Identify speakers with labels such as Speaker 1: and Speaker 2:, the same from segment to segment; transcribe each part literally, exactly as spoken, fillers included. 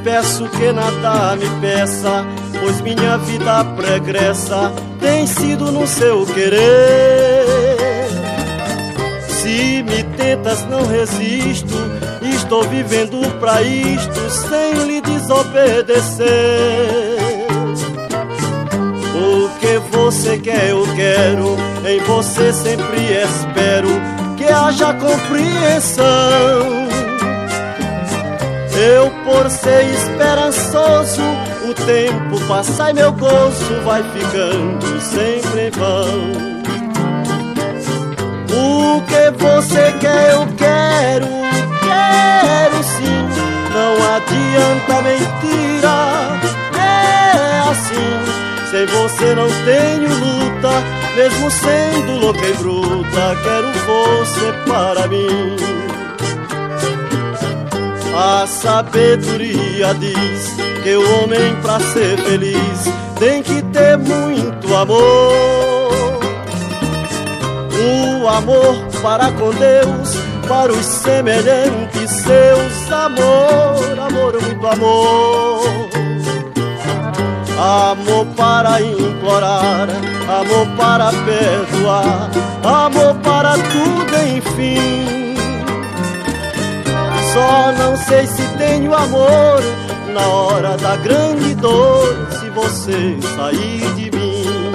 Speaker 1: peço que nada me peça, pois minha vida pregressa tem sido no seu querer. Se me tentas não resisto, estou vivendo pra isto sem lhe desobedecer. O que você quer eu quero, em você sempre espero que haja compreensão. Eu, por ser esperançoso, o tempo passa e meu gozo vai ficando sempre em vão. O que você quer eu quero, quero sim, não adianta mentira, é assim. Sem você não tenho luta, mesmo sendo louca e bruta, quero você para mim. A sabedoria diz que o homem pra ser feliz tem que ter muito amor. O amor para com Deus, para os semelhantes seus, amor, amor, muito amor. Amor para implorar, amor para perdoar, amor para tudo, enfim. Só não sei se tenho amor na hora da grande dor, se você sair de mim.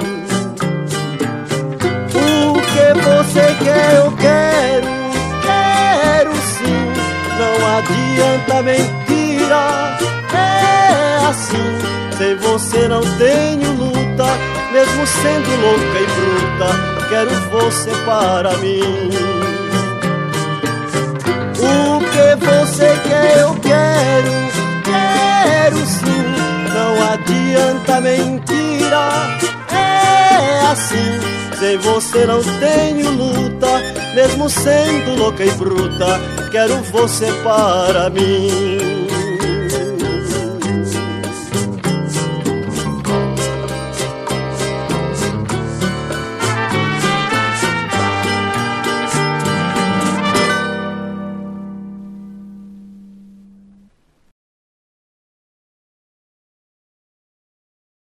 Speaker 1: O que você quer eu quero, quero sim, não adianta mentira, é assim. Sem você não tenho luta, mesmo sendo louca e bruta, quero você para mim. O que você quer eu quero, quero sim, não adianta mentira, é assim. Sem você não tenho luta, mesmo sendo louca e bruta, quero você para mim.